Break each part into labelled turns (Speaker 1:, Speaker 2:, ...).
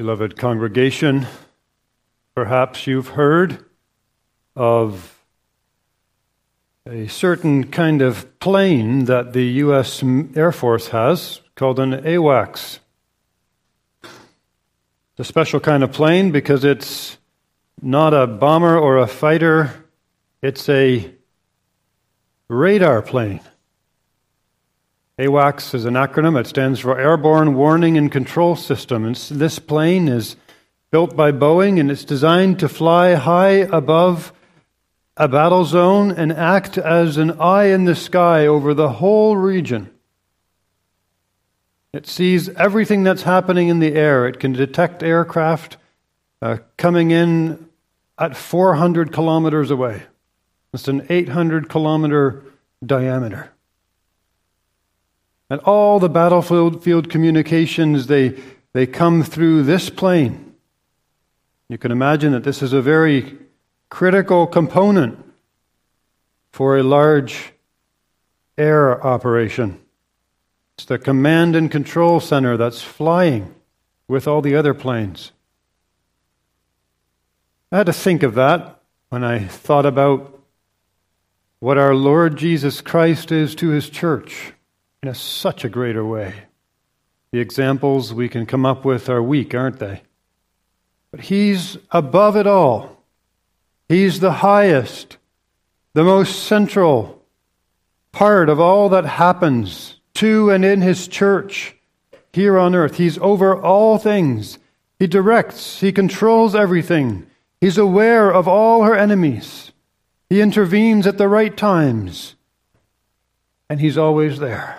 Speaker 1: Beloved congregation, perhaps you've heard of a certain kind of plane that the U.S. Air Force has called an AWACS. It's a special kind of plane because it's not a bomber or a fighter, it's a radar plane. AWACS is an acronym. It stands for Airborne Warning and Control System. And this plane is built by Boeing, and it's designed to fly high above a battle zone and act as an eye in the sky over the whole region. It sees everything that's happening in the air. It can detect aircraft coming in at 400 kilometers away. It's an 800-kilometer diameter. And all the battlefield communications, they come through this plane. You can imagine that this is a very critical component for a large air operation. It's the command and control center that's flying with all the other planes. I had to think of that when I thought about what our Lord Jesus Christ is to His church in such a greater way. The examples we can come up with are weak, aren't they? But He's above it all. He's the highest, the most central part of all that happens to and in His church here on earth. He's over all things. He directs, He controls everything. He's aware of all her enemies. He intervenes at the right times. And He's always there.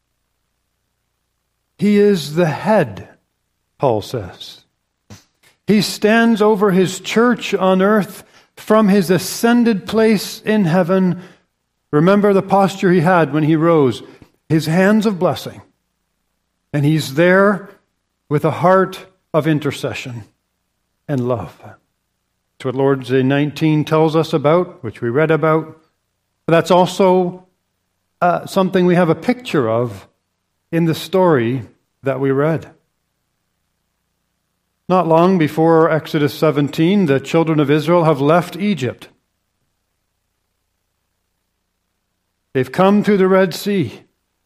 Speaker 1: He is the head, Paul says. He stands over His church on earth from His ascended place in heaven. Remember the posture He had when He rose. His hands of blessing. And He's there with a heart of intercession and love. That's what Lord's Day 19 tells us about, which we read about. But that's also something we have a picture of in the story that we read. Not long before Exodus 17, the children of Israel have left Egypt. They've come through the Red Sea.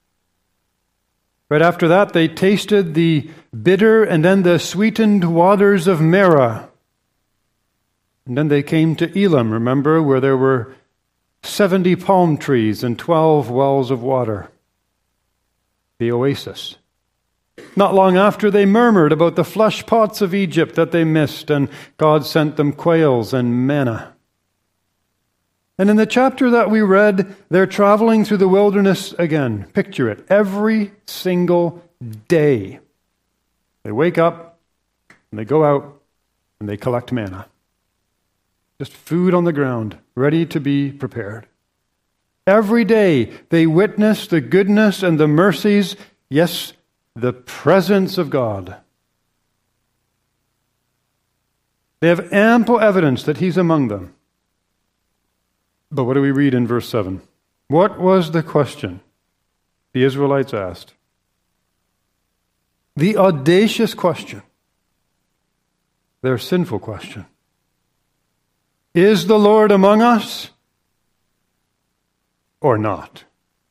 Speaker 1: Right after that, they tasted the bitter and then the sweetened waters of Marah. And then they came to Elim, remember, where there were 70 palm trees and 12 wells of water. The oasis. Not long after, they murmured about the flesh pots of Egypt that they missed, and God sent them quails and manna. And in the chapter that we read, they're traveling through the wilderness again. Picture it. Every single day. They wake up, and they go out, and they collect manna. Just food on the ground, ready to be prepared. Every day, they witness the goodness and the mercies, yes, the presence of God. They have ample evidence that He's among them. But what do we read in verse 7? What was the question the Israelites asked? The audacious question. Their sinful question. Is the Lord among us or not?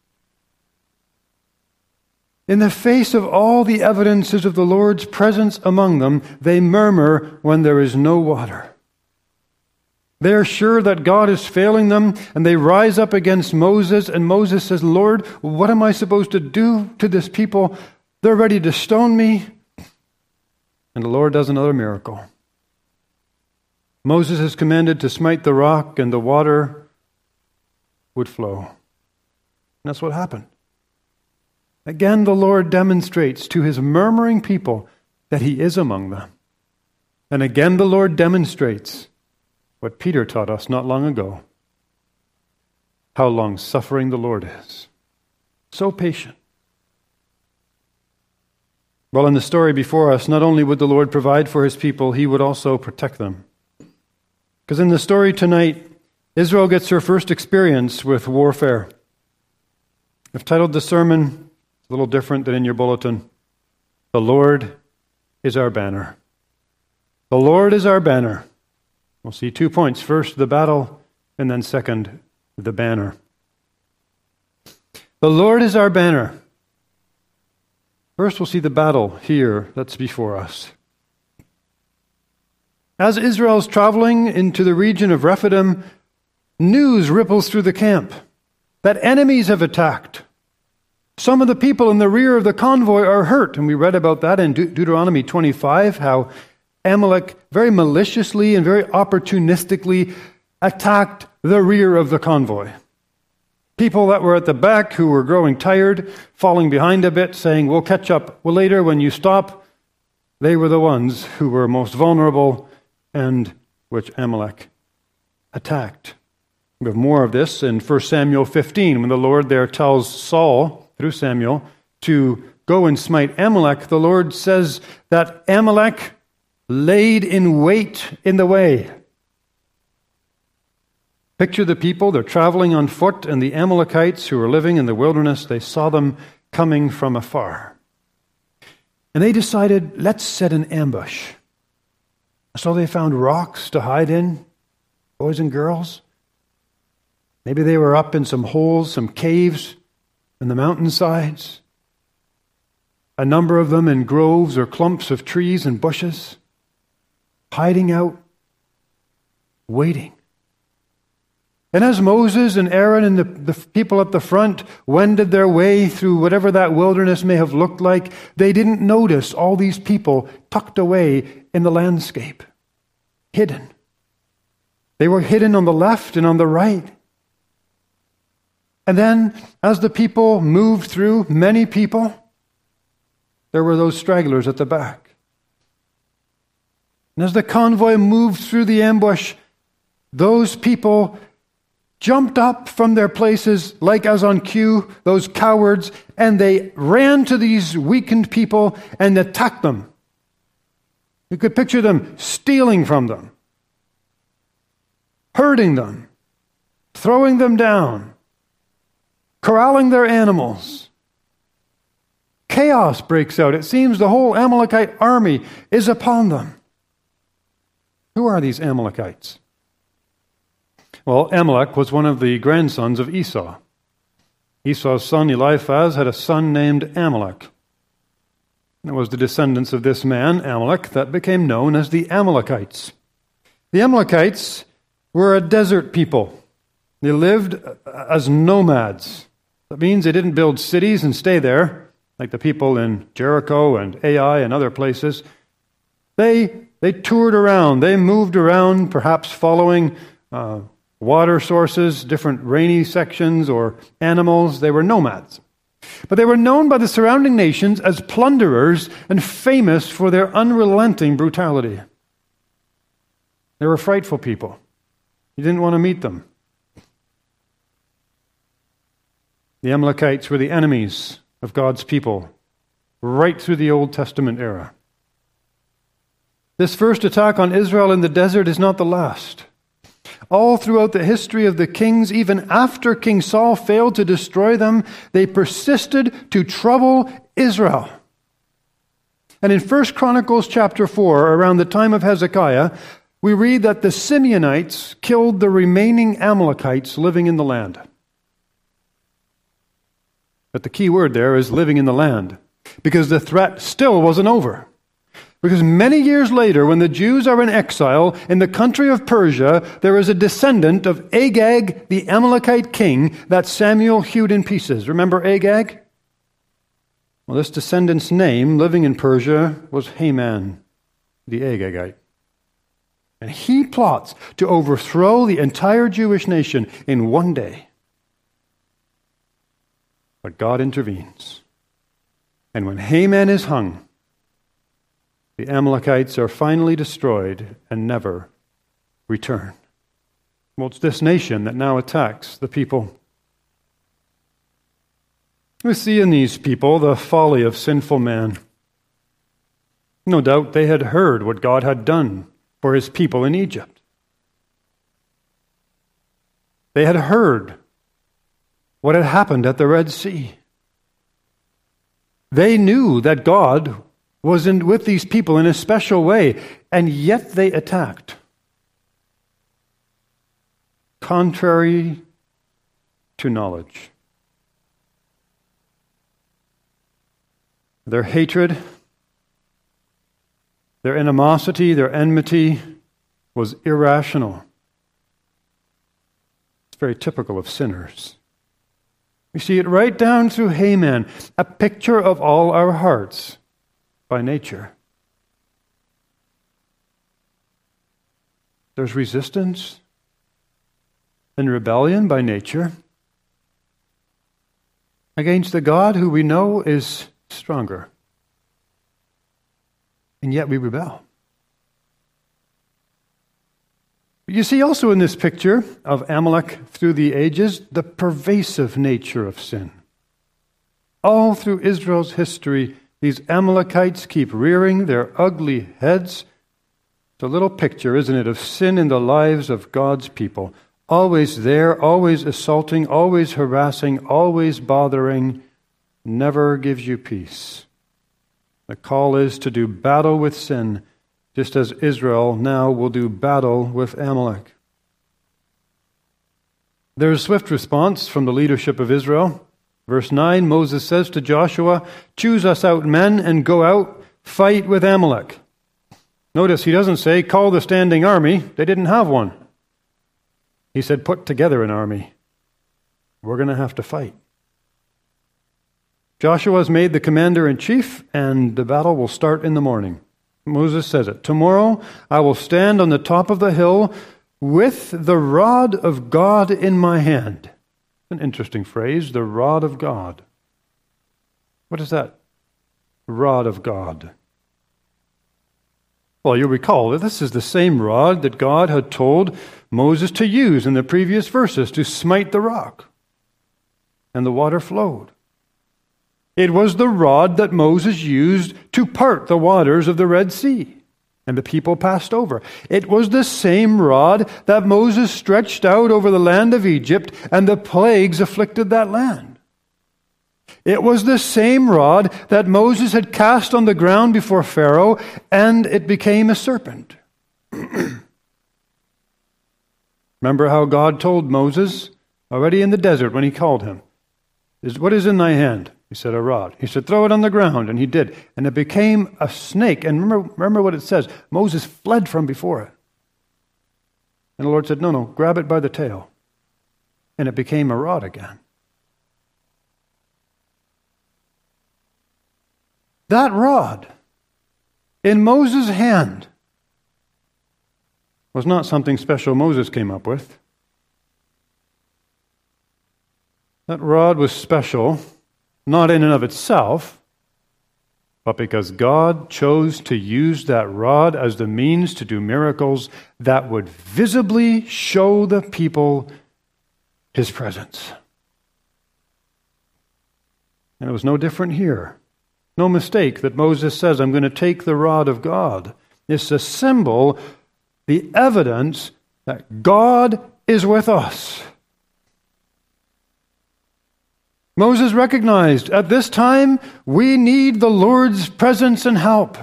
Speaker 1: In the face of all the evidences of the Lord's presence among them, they murmur when there is no water. They are sure that God is failing them, and they rise up against Moses, and Moses says, Lord, what am I supposed to do to this people? They're ready to stone me. And the Lord does another miracle. Moses is commanded to smite the rock, and the water would flow. And that's what happened. Again, the Lord demonstrates to His murmuring people that He is among them. And again, the Lord demonstrates what Peter taught us not long ago. How long-suffering the Lord is. So patient. Well, in the story before us, not only would the Lord provide for His people, He would also protect them. Because in the story tonight, Israel gets her first experience with warfare. I've titled the sermon, a little different than in your bulletin, The Lord is Our Banner. The Lord is our banner. We'll see 2 points. First, the battle, and then second, the banner. The Lord is our banner. First, we'll see the battle here that's before us. As Israel's traveling into the region of Rephidim, news ripples through the camp that enemies have attacked. Some of the people in the rear of the convoy are hurt, and we read about that in Deuteronomy 25, how Amalek very maliciously and very opportunistically attacked the rear of the convoy. People that were at the back who were growing tired, falling behind a bit, saying, we'll catch up later when you stop. They were the ones who were most vulnerable and which Amalek attacked. We have more of this in 1 Samuel 15, when the Lord there tells Saul, through Samuel, to go and smite Amalek. The Lord says that Amalek laid in wait in the way. Picture the people, they're traveling on foot, and the Amalekites who were living in the wilderness, they saw them coming from afar. And they decided, let's set an ambush. So they found rocks to hide in, boys and girls. Maybe they were up in some holes, some caves in the mountainsides. A number of them in groves or clumps of trees and bushes, hiding out, waiting. And as Moses and Aaron and the people at the front wended their way through whatever that wilderness may have looked like, they didn't notice all these people tucked away in the landscape, hidden. They were hidden on the left and on the right. And then, as the people moved through, many people, there were those stragglers at the back. And as the convoy moved through the ambush, those people jumped up from their places, like as on cue, those cowards, and they ran to these weakened people and attacked them. You could picture them stealing from them, hurting them, throwing them down, corralling their animals. Chaos breaks out. It seems the whole Amalekite army is upon them. Who are these Amalekites? Well, Amalek was one of the grandsons of Esau. Esau's son Eliphaz had a son named Amalek. And it was the descendants of this man, Amalek, that became known as the Amalekites. The Amalekites were a desert people. They lived as nomads. That means they didn't build cities and stay there, like the people in Jericho and Ai and other places. They toured around. They moved around, perhaps following water sources, different rainy sections, or animals. They were nomads. But they were known by the surrounding nations as plunderers and famous for their unrelenting brutality. They were frightful people. You didn't want to meet them. The Amalekites were the enemies of God's people right through the Old Testament era. This first attack on Israel in the desert is not the last. All throughout the history of the kings, even after King Saul failed to destroy them, they persisted to trouble Israel. And in 1 Chronicles chapter 4, around the time of Hezekiah, we read that the Simeonites killed the remaining Amalekites living in the land. But the key word there is living in the land, because the threat still wasn't over. Because many years later, when the Jews are in exile in the country of Persia, there is a descendant of Agag, the Amalekite king, that Samuel hewed in pieces. Remember Agag? Well, this descendant's name, living in Persia, was Haman, the Agagite. And he plots to overthrow the entire Jewish nation in one day. But God intervenes. And when Haman is hung, the Amalekites are finally destroyed and never return. Well, it's this nation that now attacks the people. We see in these people the folly of sinful man. No doubt they had heard what God had done for his people in Egypt. They had heard what had happened at the Red Sea. They knew that God was with these people in a special way, and yet they attacked. Contrary to knowledge. Their hatred, their animosity, their enmity was irrational. It's very typical of sinners. We see it right down through Haman, a picture of all our hearts by nature. There's resistance and rebellion by nature against the God who we know is stronger. And yet we rebel. You see also in this picture of Amalek through the ages the pervasive nature of sin. All through Israel's history, these Amalekites keep rearing their ugly heads. It's a little picture, isn't it, of sin in the lives of God's people. Always there, always assaulting, always harassing, always bothering, never gives you peace. The call is to do battle with sin, just as Israel now will do battle with Amalek. There is a swift response from the leadership of Israel. Verse 9, Moses says to Joshua, "Choose us out men and go out, fight with Amalek." Notice he doesn't say, "Call the standing army." They didn't have one. He said, "Put together an army. We're going to have to fight." Joshua is made the commander-in-chief, and the battle will start in the morning. Moses says it. "Tomorrow I will stand on the top of the hill with the rod of God in my hand." An interesting phrase, the rod of God. What is that? Rod of God. Well, you'll recall that this is the same rod that God had told Moses to use in the previous verses to smite the rock. And the water flowed. It was the rod that Moses used to part the waters of the Red Sea, and the people passed over. It was the same rod that Moses stretched out over the land of Egypt, and the plagues afflicted that land. It was the same rod that Moses had cast on the ground before Pharaoh, and it became a serpent. Remember how God told Moses already in the desert when he called him, "What is in thy hand?" He said, "A rod." He said, "Throw it on the ground." And he did. And it became a snake. And remember what it says. Moses fled from before it. And the Lord said, no, grab it by the tail. And it became a rod again. That rod in Moses' hand was not something special Moses came up with. That rod was special, not in and of itself, but because God chose to use that rod as the means to do miracles that would visibly show the people His presence. And it was no different here. No mistake that Moses says, "I'm going to take the rod of God." It's a symbol, the evidence that God is with us. Moses recognized at this time we need the Lord's presence and help.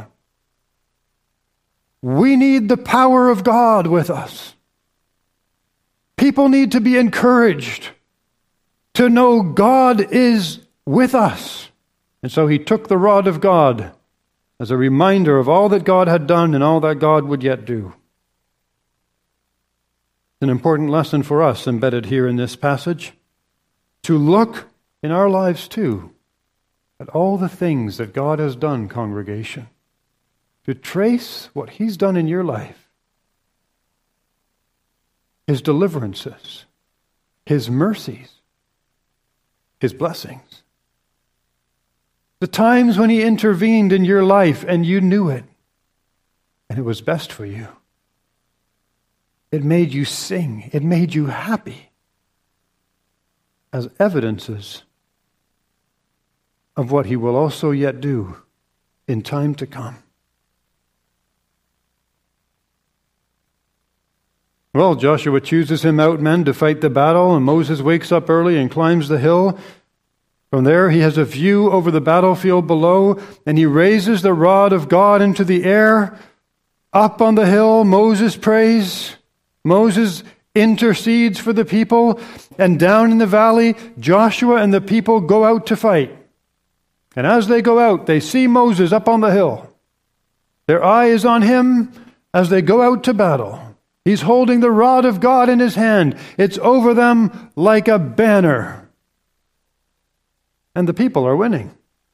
Speaker 1: We need the power of God with us. People need to be encouraged to know God is with us. And so he took the rod of God as a reminder of all that God had done and all that God would yet do. An important lesson for us embedded here in this passage, to look in our lives too at all the things that God has done, congregation, to trace what He's done in your life, His deliverances, His mercies, His blessings. The times when He intervened in your life and you knew it, and it was best for you. It made you sing. It made you happy as evidences of what He will also yet do in time to come. Well, Joshua chooses him out men to fight the battle, and Moses wakes up early and climbs the hill. From there, he has a view over the battlefield below, and he raises the rod of God into the air. Up on the hill, Moses prays. Moses intercedes for the people. And down in the valley, Joshua and the people go out to fight. And as they go out, they see Moses up on the hill. Their eye is on him as they go out to battle. He's holding the rod of God in his hand. It's over them like a banner. And the people are winning.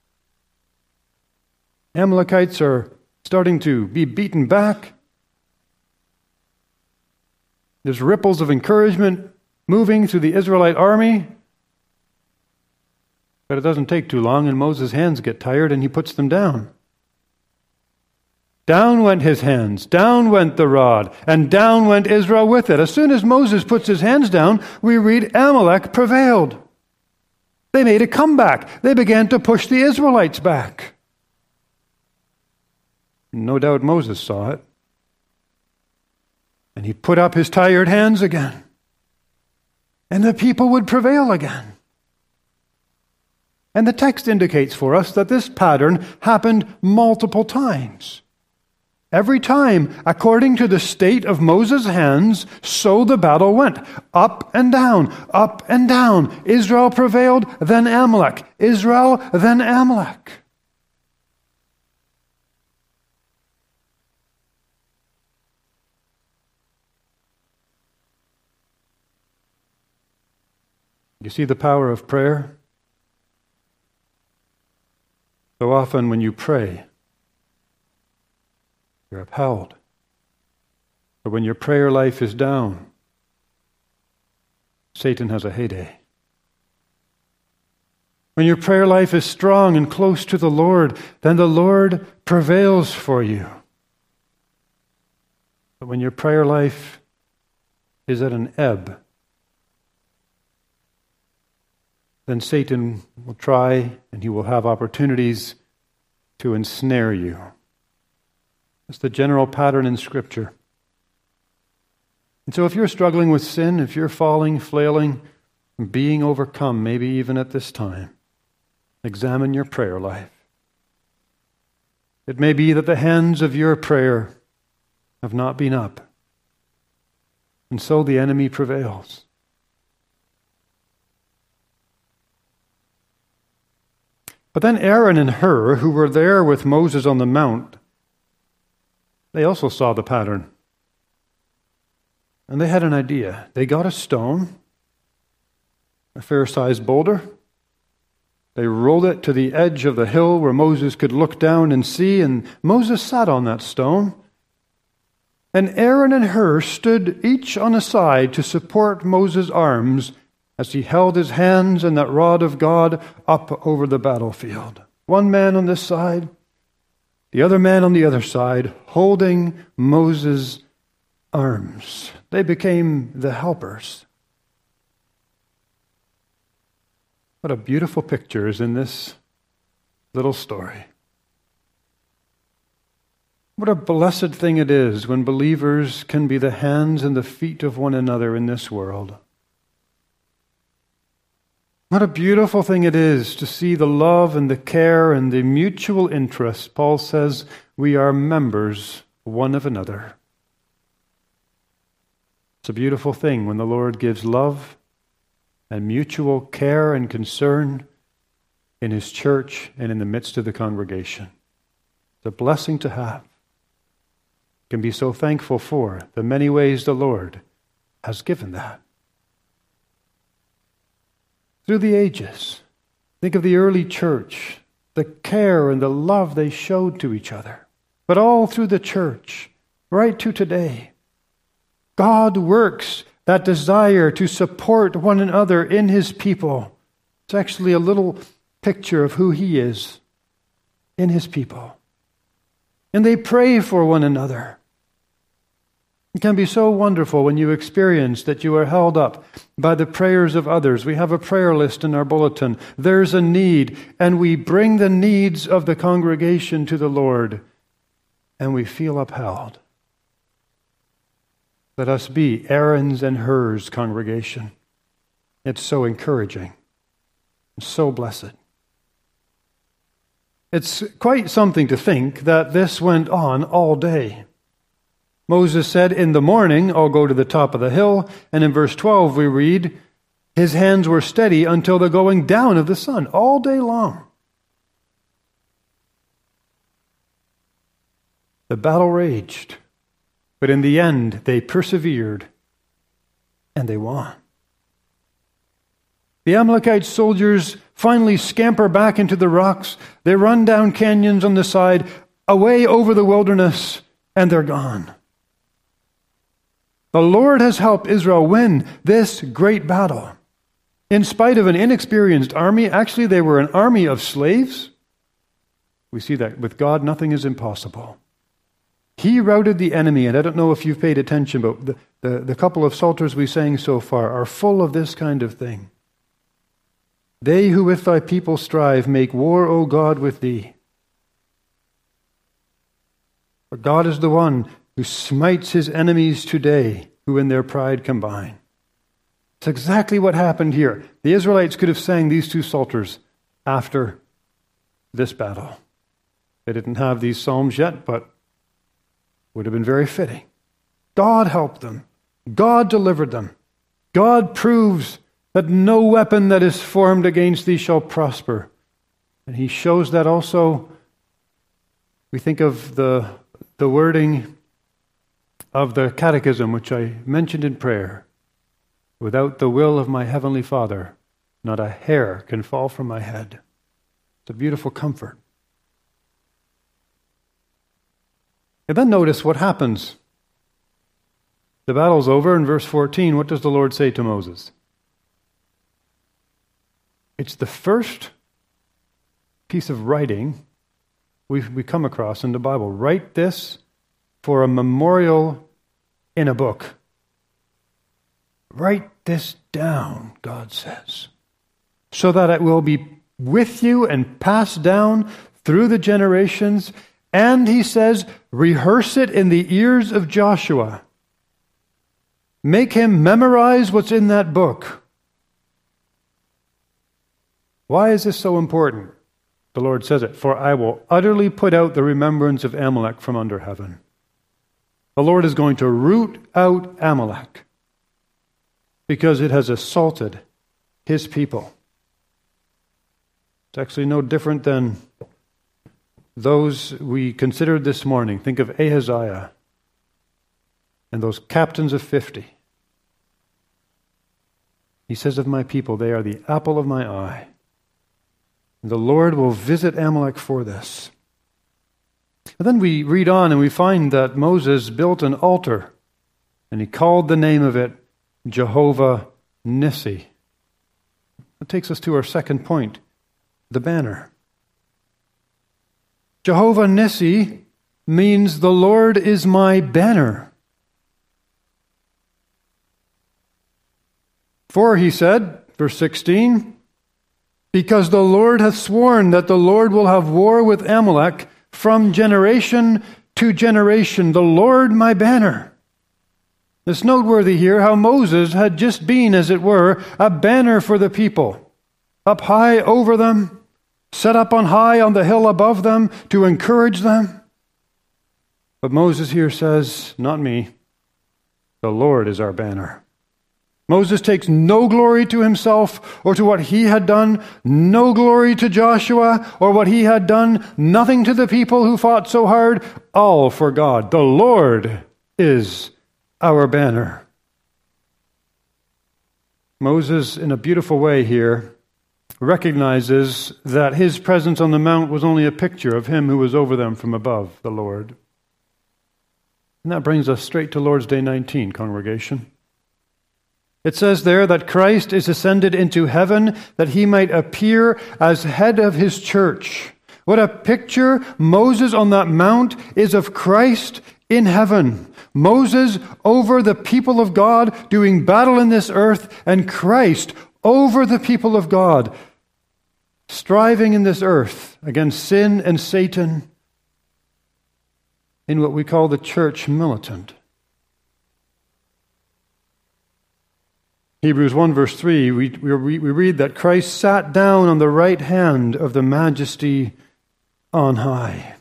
Speaker 1: Amalekites are starting to be beaten back. There's ripples of encouragement moving through the Israelite army. But it doesn't take too long, and Moses' hands get tired, and he puts them down. Down went his hands, down went the rod, and down went Israel with it. As soon as Moses puts his hands down, we read Amalek prevailed. They made a comeback. They began to push the Israelites back. No doubt Moses saw it. And he put up his tired hands again. And the people would prevail again. And the text indicates for us that this pattern happened multiple times. Every time, according to the state of Moses' hands, so the battle went. Up and down, up and down. Israel prevailed, then Amalek. Israel, then Amalek. You see the power of prayer? So often when you pray, you're upheld. But when your prayer life is down, Satan has a heyday. When your prayer life is strong and close to the Lord, then the Lord prevails for you. But when your prayer life is at an ebb, then Satan will try and he will have opportunities to ensnare you. It's the general pattern in Scripture. And so if you're struggling with sin, if you're falling, flailing, being overcome, maybe even at this time, examine your prayer life. It may be that the hands of your prayer have not been up, and so the enemy prevails. But then Aaron and Hur, who were there with Moses on the mount, they also saw the pattern. And they had an idea. They got a stone, a fair-sized boulder. They rolled it to the edge of the hill where Moses could look down and see, and Moses sat on that stone. And Aaron and Hur stood each on a side to support Moses' arms as he held his hands and that rod of God up over the battlefield. One man on this side, the other man on the other side, holding Moses' arms. They became the helpers. What a beautiful picture is in this little story. What a blessed thing it is when believers can be the hands and the feet of one another in this world. What a beautiful thing it is to see the love and the care and the mutual interest. Paul says we are members one of another. It's a beautiful thing when the Lord gives love and mutual care and concern in His church and in the midst of the congregation. It's a blessing to have. Can be so thankful for the many ways the Lord has given that. Through the ages, think of the early church, the care and the love they showed to each other. But all through the church, right to today, God works that desire to support one another in His people. It's actually a little picture of who He is in His people. And they pray for one another. It can be so wonderful when you experience that you are held up by the prayers of others. We have a prayer list in our bulletin. There's a need, and we bring the needs of the congregation to the Lord, and we feel upheld. Let us be Aaron's and Hur's congregation. It's so encouraging. So blessed. It's quite something to think that this went on all day. Moses said, "In the morning I'll go to the top of the hill," and in verse 12 we read, "His hands were steady until the going down of the sun," all day long. The battle raged, but in the end they persevered and they won. The Amalekite soldiers finally scamper back into the rocks. They run down canyons on the side, away over the wilderness, and they're gone. The Lord has helped Israel win this great battle. In spite of an inexperienced army, actually they were an army of slaves. We see that with God, nothing is impossible. He routed the enemy, and I don't know if you've paid attention, but the couple of psalters we sang so far are full of this kind of thing. They who with thy people strive make war, O God, with thee. For God is the one who smites his enemies today, who in their pride combine. It's exactly what happened here. The Israelites could have sang these two psalters after this battle. They didn't have these psalms yet, but would have been very fitting. God helped them. God delivered them. God proves that no weapon that is formed against thee shall prosper. And he shows that also. We think of the wording of the Catechism, which I mentioned in prayer. Without the will of my heavenly Father, not a hair can fall from my head. It's a beautiful comfort. And then notice what happens. The battle's over. In verse 14, what does the Lord say to Moses? It's the first piece of writing we come across in the Bible. Write this for a memorial in a book. Write this down, God says, so that it will be with you and passed down through the generations. And he says, rehearse it in the ears of Joshua. Make him memorize what's in that book. Why is this so important? The Lord says it, for I will utterly put out the remembrance of Amalek from under heaven. The Lord is going to root out Amalek because it has assaulted his people. It's actually no different than those we considered this morning. Think of Ahaziah and those captains of 50. He says of my people, they are the apple of my eye. The Lord will visit Amalek for this. And then we read on and we find that Moses built an altar and he called the name of it Jehovah Nissi. That takes us to our second point, the banner. Jehovah Nissi means the Lord is my banner. For he said, verse 16, because the Lord hath sworn that the Lord will have war with Amalek from generation to generation, the Lord my banner. It's noteworthy here how Moses had just been, as it were, a banner for the people, up high over them, set up on high on the hill above them to encourage them. But Moses here says, not me, the Lord is our banner. Moses takes no glory to himself or to what he had done, no glory to Joshua or what he had done, nothing to the people who fought so hard, all for God. The Lord is our banner. Moses, in a beautiful way here, recognizes that his presence on the mount was only a picture of him who was over them from above, the Lord. And that brings us straight to Lord's Day 19, congregation. It says there that Christ is ascended into heaven that he might appear as head of his church. What a picture Moses on that mount is of Christ in heaven. Moses over the people of God doing battle in this earth, and Christ over the people of God striving in this earth against sin and Satan in what we call the church militant. Hebrews 1 verse 3, we read that Christ sat down on the right hand of the Majesty on high.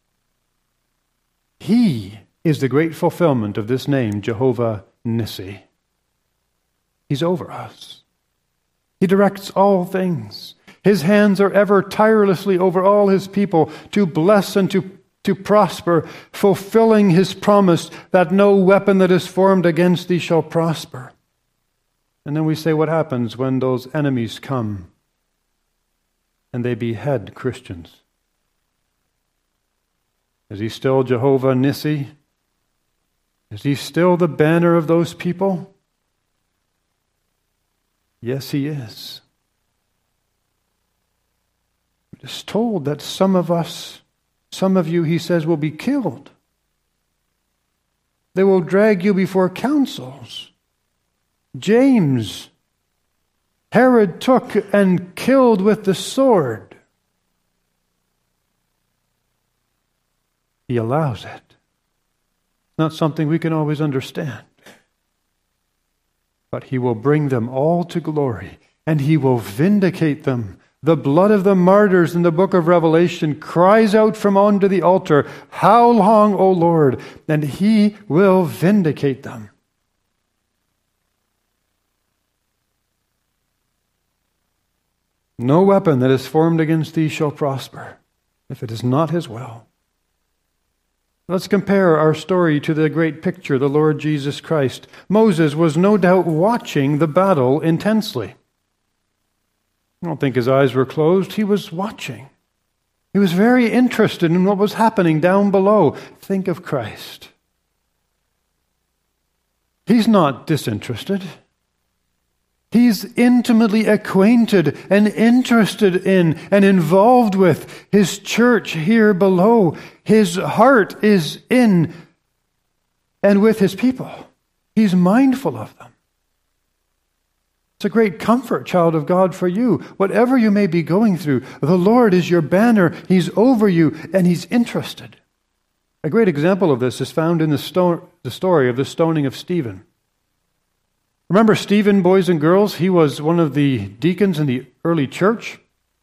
Speaker 1: He is the great fulfillment of this name, Jehovah Nissi. He's over us. He directs all things. His hands are ever tirelessly over all his people to bless and to prosper, fulfilling his promise that no weapon that is formed against thee shall prosper. And then we say, what happens when those enemies come and they behead Christians? Is he still Jehovah Nissi? Is he still the banner of those people? Yes, he is. It is told that some of you, he says, will be killed. They will drag you before councils. James, Herod took and killed with the sword. He allows it. It's not something we can always understand. But he will bring them all to glory, and he will vindicate them. The blood of the martyrs in the book of Revelation cries out from under the altar, "How long, O Lord?" And he will vindicate them. No weapon that is formed against thee shall prosper, if it is not his will. Let's compare our story to the great picture, the Lord Jesus Christ. Moses was no doubt watching the battle intensely. I don't think his eyes were closed. He was watching. He was very interested in what was happening down below. Think of Christ. He's not disinterested. He's intimately acquainted and interested in and involved with his church here below. His heart is in and with his people. He's mindful of them. It's a great comfort, child of God, for you. Whatever you may be going through, the Lord is your banner. He's over you and he's interested. A great example of this is found in the story of the stoning of Stephen. Remember Stephen, boys and girls? He was one of the deacons in the early church.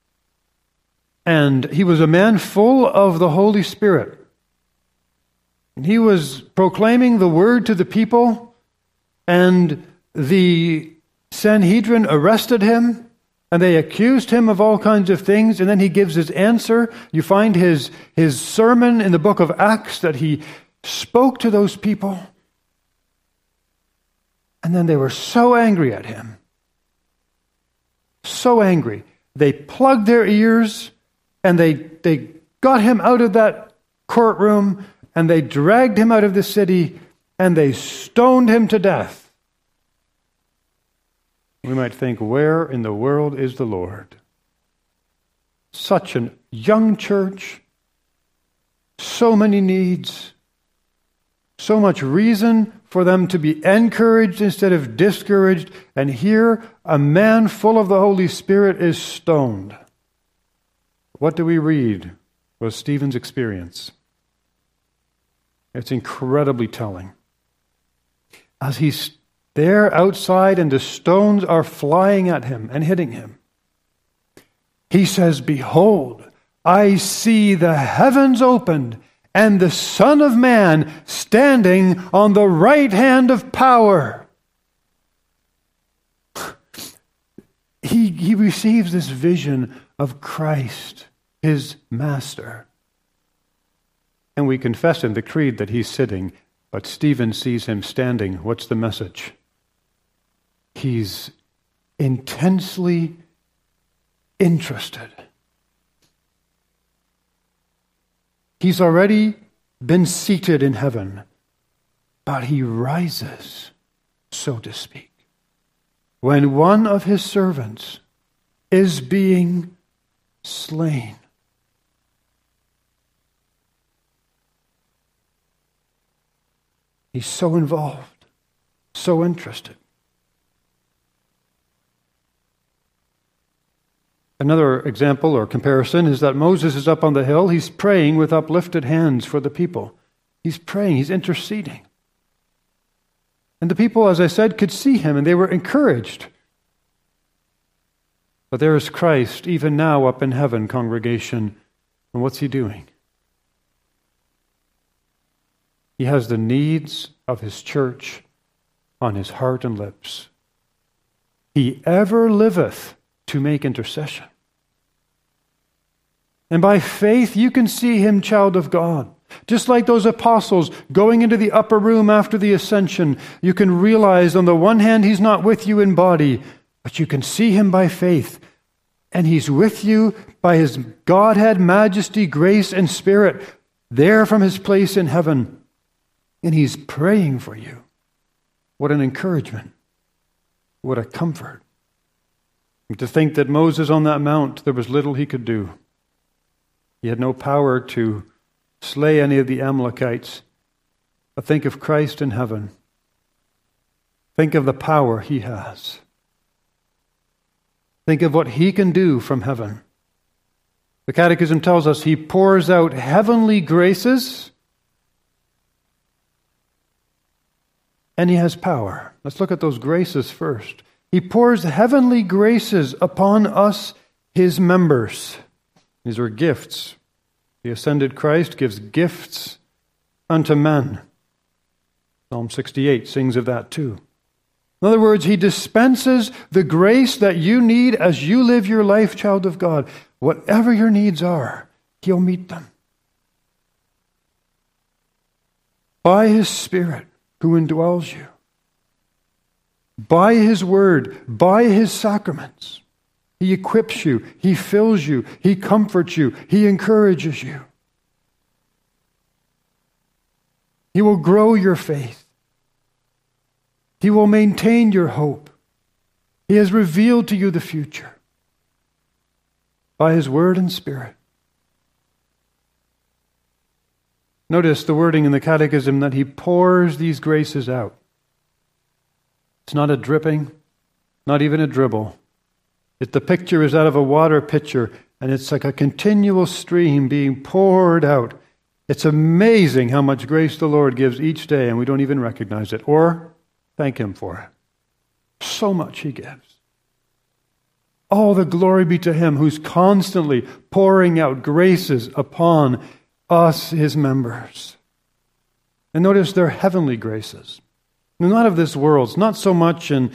Speaker 1: And he was a man full of the Holy Spirit. And he was proclaiming the word to the people. And the Sanhedrin arrested him. And they accused him of all kinds of things. And then he gives his answer. You find his sermon in the book of Acts that he spoke to those people. And then they were so angry at him. So angry. They plugged their ears and they got him out of that courtroom and they dragged him out of the city and they stoned him to death. We might think, where in the world is the Lord? Such a young church, so many needs, so much reason for them to be encouraged instead of discouraged. And here, a man full of the Holy Spirit is stoned. What do we read was Stephen's experience? It's incredibly telling. As he's there outside and the stones are flying at him and hitting him, he says, "Behold, I see the heavens opened, and the Son of Man standing on the right hand of power." He receives this vision of Christ, his Master. And we confess in the creed that he's sitting, but Stephen sees him standing. What's the message? He's intensely interested. He's already been seated in heaven, but he rises, so to speak, when one of his servants is being slain. He's so involved, so interested. Another example or comparison is that Moses is up on the hill. He's praying with uplifted hands for the people. He's praying. He's interceding. And the people, as I said, could see him, and they were encouraged. But there is Christ, even now up in heaven, congregation. And what's he doing? He has the needs of his church on his heart and lips. He ever liveth to make intercession. And by faith, you can see him, child of God. Just like those apostles going into the upper room after the ascension, you can realize on the one hand, he's not with you in body, but you can see him by faith. And he's with you by his Godhead, majesty, grace, and spirit, there from his place in heaven. And he's praying for you. What an encouragement. What a comfort. And to think that Moses on that mount, there was little he could do. He had no power to slay any of the Amalekites. But think of Christ in heaven. Think of the power he has. Think of what he can do from heaven. The Catechism tells us he pours out heavenly graces and he has power. Let's look at those graces first. He pours heavenly graces upon us, his members. These are gifts. The ascended Christ gives gifts unto men. Psalm 68 sings of that too. In other words, he dispenses the grace that you need as you live your life, child of God. Whatever your needs are, he'll meet them. By his Spirit who indwells you. By his word, by his sacraments. He equips you, he fills you, he comforts you, he encourages you. He will grow your faith. He will maintain your hope. He has revealed to you the future by his word and spirit. Notice the wording in the Catechism that he pours these graces out. It's not a dripping, not even a dribble. The picture is out of a water pitcher, and it's like a continual stream being poured out. It's amazing how much grace the Lord gives each day, and we don't even recognize it or thank him for it. So much he gives. All the glory be to him who's constantly pouring out graces upon us, his members. And notice they're heavenly graces. They're not of this world. It's not so much in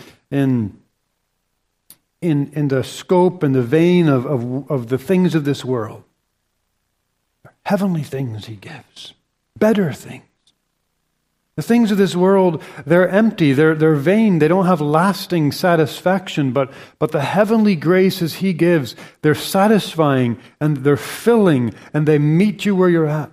Speaker 1: the scope and the vein of the things of this world. Heavenly things he gives. Better things. The things of this world, they're empty, they're vain, they don't have lasting satisfaction, but the heavenly graces he gives, they're satisfying and they're filling and they meet you where you're at.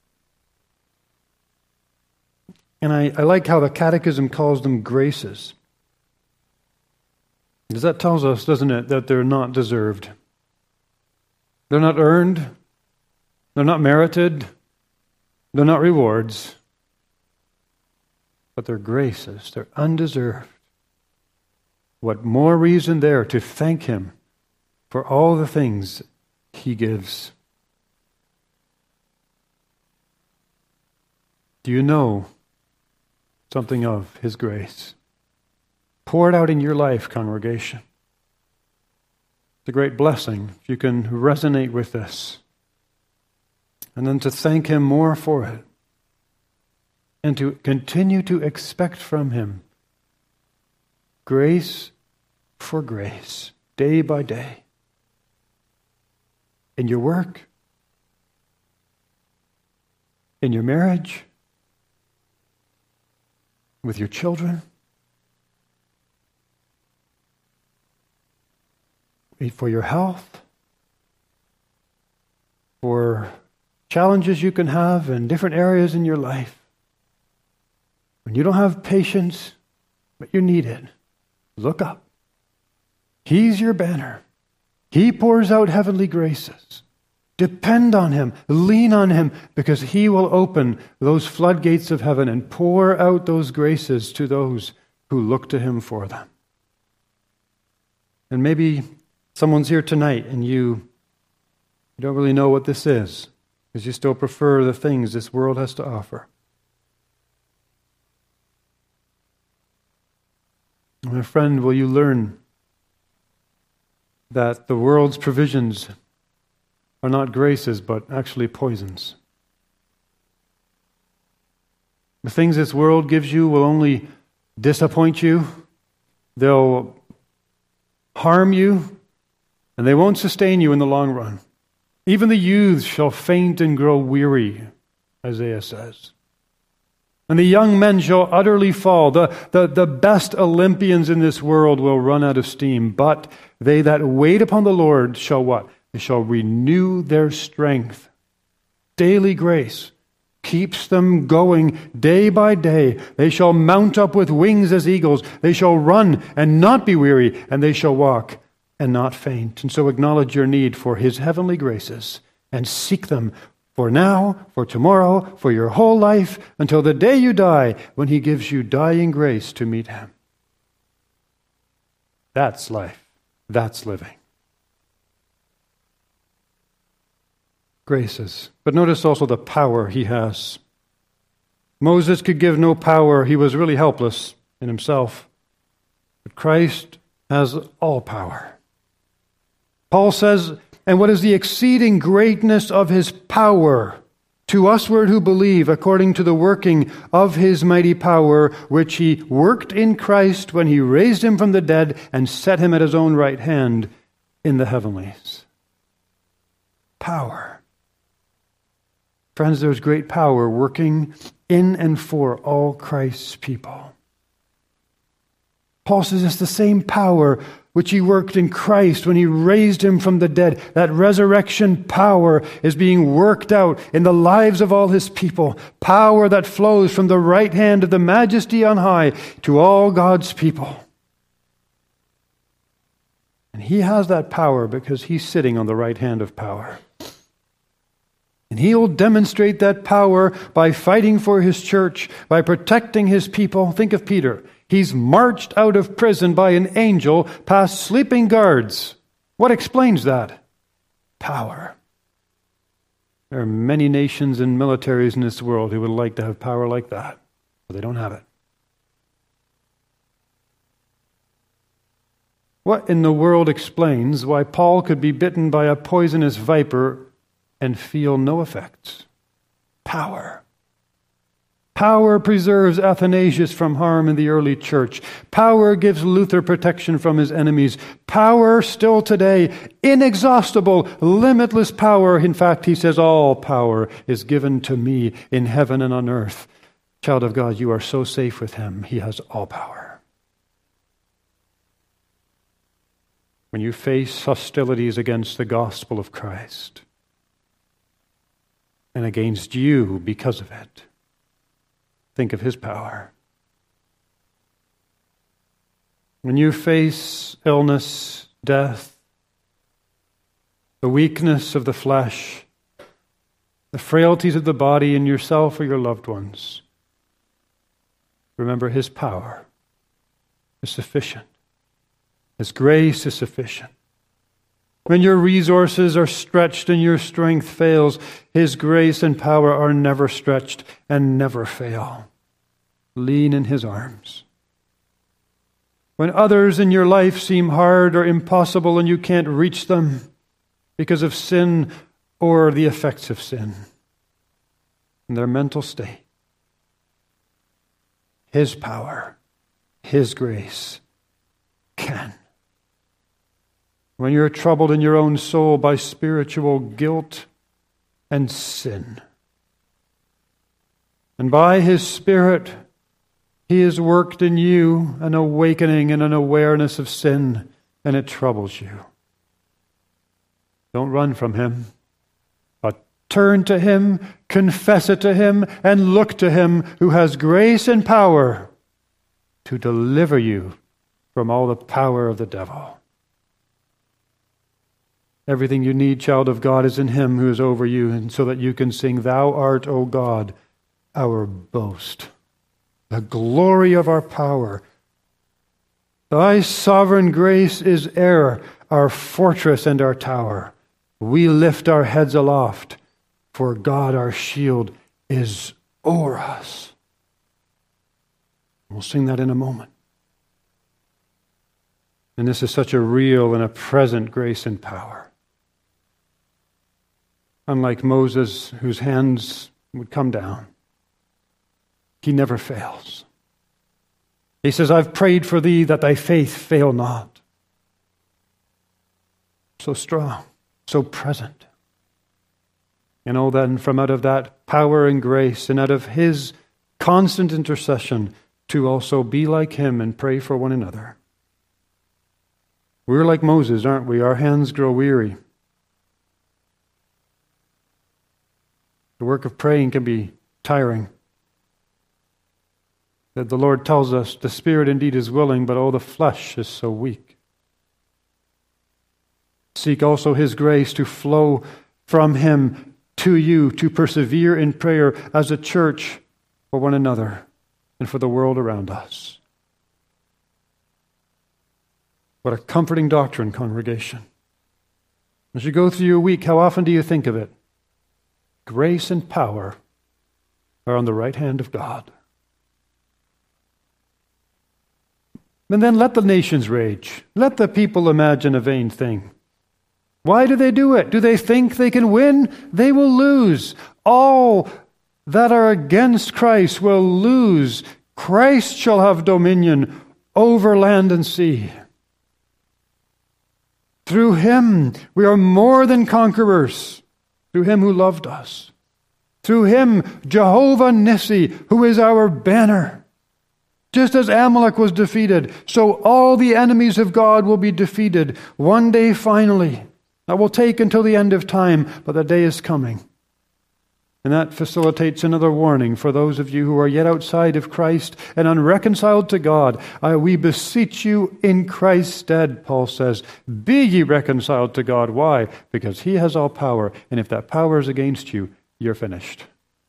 Speaker 1: And I like how the Catechism calls them graces. Because that tells us, doesn't it, that they're not deserved. They're not earned. They're not merited. They're not rewards. But they're graces. They're undeserved. What more reason there to thank him for all the things he gives? Do you know something of his grace? Pour it out in your life, congregation. It's a great blessing if you can resonate with this. And then to thank him more for it. And to continue to expect from him grace for grace, day by day. In your work, in your marriage, with your children, for your health, for challenges you can have in different areas in your life. When you don't have patience, but you need it, look up. He's your banner. He pours out heavenly graces. Depend on him. Lean on him, because he will open those floodgates of heaven and pour out those graces to those who look to him for them. And maybe someone's here tonight and you don't really know what this is, because you still prefer the things this world has to offer. My friend, will you learn that the world's provisions are not graces, but actually poisons? The things this world gives you will only disappoint you. They'll harm you, and they won't sustain you in the long run. Even the youths shall faint and grow weary, Isaiah says. And the young men shall utterly fall. The best Olympians in this world will run out of steam. But they that wait upon the Lord shall what? They shall renew their strength. Daily grace keeps them going day by day. They shall mount up with wings as eagles. They shall run and not be weary, and they shall walk and not faint. And so acknowledge your need for His heavenly graces and seek them for now, for tomorrow, for your whole life, until the day you die, when He gives you dying grace to meet Him. That's life. That's living. Graces. But notice also the power He has. Moses could give no power. He was really helpless in himself. But Christ has all power. Paul says, and what is the exceeding greatness of His power to usward who believe, according to the working of His mighty power, which He worked in Christ when He raised Him from the dead and set Him at His own right hand in the heavenlies. Power. Friends, there's great power working in and for all Christ's people. Paul says it's the same power which He worked in Christ when He raised Him from the dead. That resurrection power is being worked out in the lives of all His people. Power that flows from the right hand of the Majesty on high to all God's people. And He has that power because He's sitting on the right hand of power. And He'll demonstrate that power by fighting for His church, by protecting His people. Think of Peter. He's marched out of prison by an angel past sleeping guards. What explains that? Power. There are many nations and militaries in this world who would like to have power like that, but they don't have it. What in the world explains why Paul could be bitten by a poisonous viper and feel no effects? Power. Power preserves Athanasius from harm in the early church. Power gives Luther protection from his enemies. Power still today, inexhaustible, limitless power. In fact, he says, all power is given to me in heaven and on earth. Child of God, you are so safe with Him. He has all power. When you face hostilities against the gospel of Christ and against you because of it, think of His power. When you face illness, death, the weakness of the flesh, the frailties of the body in yourself or your loved ones, remember His power is sufficient. His grace is sufficient. When your resources are stretched and your strength fails, His grace and power are never stretched and never fail. Lean in His arms. When others in your life seem hard or impossible and you can't reach them because of sin or the effects of sin and their mental state, His power, His grace can. When you're troubled in your own soul by spiritual guilt and sin, and by His Spirit, He has worked in you an awakening and an awareness of sin, and it troubles you. Don't run from Him, but turn to Him, confess it to Him, and look to Him who has grace and power to deliver you from all the power of the devil. Everything you need, child of God, is in Him who is over you, and so that you can sing, Thou art, O God, our boast, the glory of our power. Thy sovereign grace is e'er our fortress and our tower. We lift our heads aloft, for God our shield is o'er us. We'll sing that in a moment. And this is such a real and a present grace and power. Unlike Moses, whose hands would come down, he never fails. He says, I've prayed for thee that thy faith fail not. So strong, so present. And oh, then from out of that power and grace and out of his constant intercession to also be like him and pray for one another. We're like Moses, aren't we? Our hands grow weary. The work of praying can be tiring. That the Lord tells us the spirit indeed is willing, but oh, the flesh is so weak. Seek also his grace to flow from him to you, to persevere in prayer as a church for one another and for the world around us. What a comforting doctrine, congregation. As you go through your week, how often do you think of it? Grace and power are on the right hand of God. And then let the nations rage. Let the people imagine a vain thing. Why do they do it? Do they think they can win? They will lose. All that are against Christ will lose. Christ shall have dominion over land and sea. Through him we are more than conquerors. Through him who loved us. Through him, Jehovah Nissi, who is our banner. Just as Amalek was defeated, so all the enemies of God will be defeated one day finally. That will take until the end of time, but the day is coming. And that facilitates another warning for those of you who are yet outside of Christ and unreconciled to God. We beseech you in Christ's stead, Paul says, be ye reconciled to God. Why? Because he has all power, and if that power is against you, you're finished.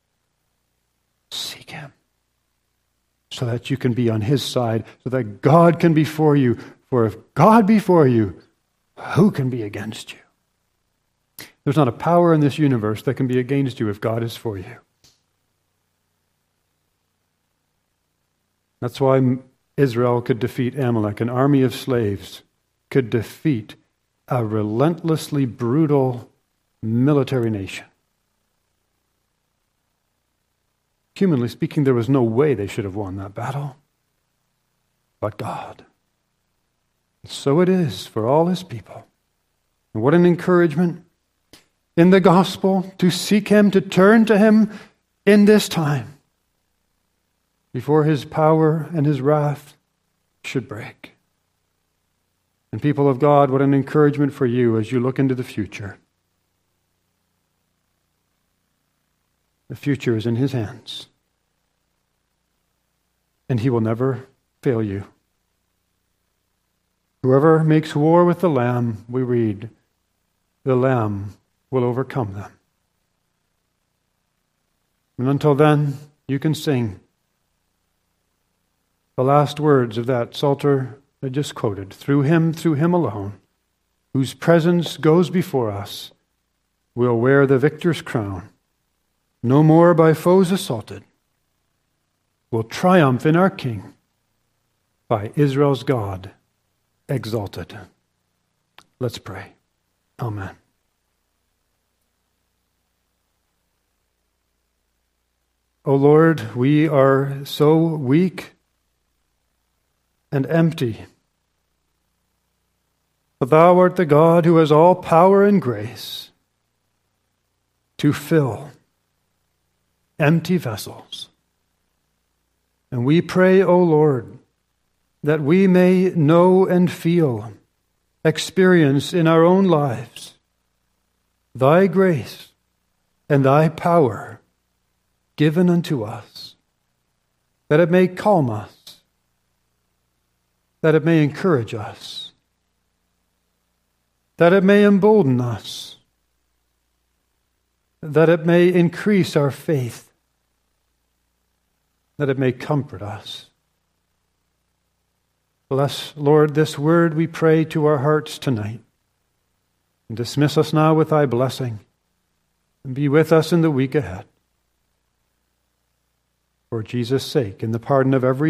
Speaker 1: Seek him so that you can be on his side, so that God can be for you. For if God be for you, who can be against you? There's not a power in this universe that can be against you if God is for you. That's why Israel could defeat Amalek. An army of slaves could defeat a relentlessly brutal military nation. Humanly speaking, there was no way they should have won that battle. But God. So it is for all his people. And what an encouragement in the gospel to seek him, to turn to him in this time before his power and his wrath should break. And people of God, what an encouragement for you as you look into the future. The future is in his hands. And he will never fail you. Whoever makes war with the Lamb, we read, the Lamb will overcome them. And until then, you can sing the last words of that Psalter I just quoted. Through him alone, whose presence goes before us, we'll wear the victor's crown. No more by foes assaulted, we'll triumph in our King, by Israel's God exalted. Let's pray. Amen. O Lord, we are so weak and empty. But thou art the God who has all power and grace to fill empty vessels. And we pray, O Lord, that we may know and feel, experience in our own lives thy grace and thy power given unto us, that it may calm us, that it may encourage us, that it may embolden us, that it may increase our faith, that it may comfort us. Bless, Lord, this word we pray to our hearts tonight. And dismiss us now with thy blessing, and be with us in the week ahead. For Jesus' sake, in the pardon of every